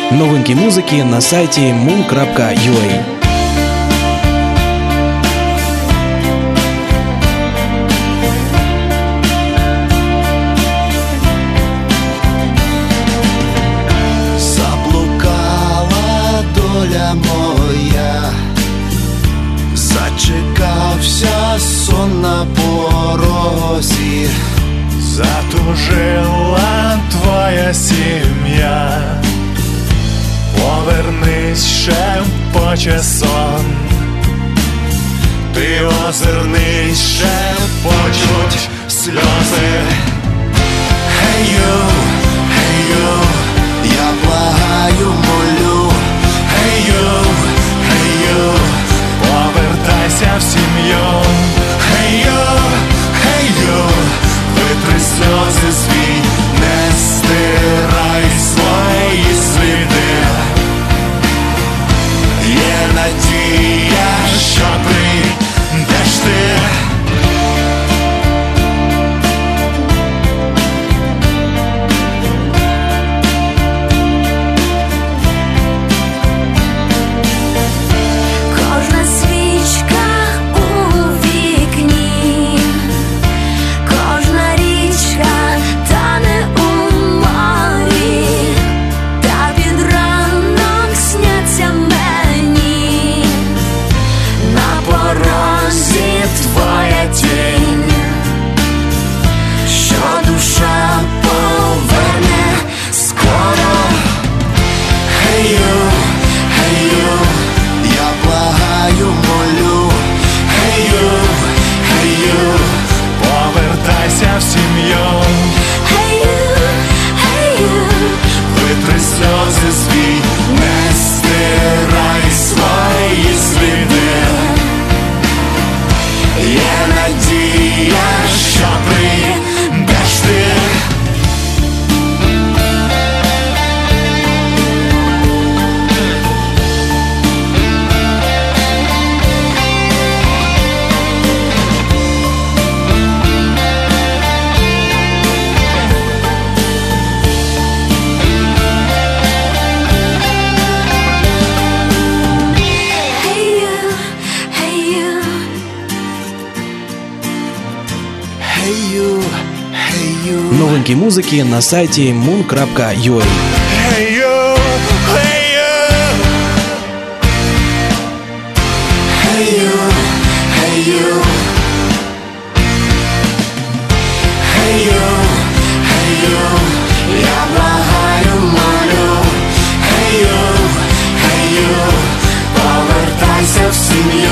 Новинки музики на сайті moon.ua. Заблукала доля моя, зачекався сон на порозі, затужила твоя сім'я. Повернись, шепоче сон, ти озирнись, шепочуть сльози. Hey you, hey you, я благаю, молю. Hey you, повертайся в сім'ю. Hey you, витри сльози свій, не стирай свої сліди. Є надія, Що прийдеш ти? Кожна свічка у вікні, кожна річка тане у морі, та під ранок сняться мені на порозі твоя тінь, що душа поверне скоро. hey you, я благаю, молю. Hey you, Повертайся в сім'ю, Hey you, витри сльози свій, не стирай свої сліди. є надія, Що прийдеш ти? hey you, hey you. Новинки музики на сайті moon.ua. Hey you, hey you, Hey you, hey you, hey you, hey you, я благаю, молю. Hey you, повертайся в сім'ю.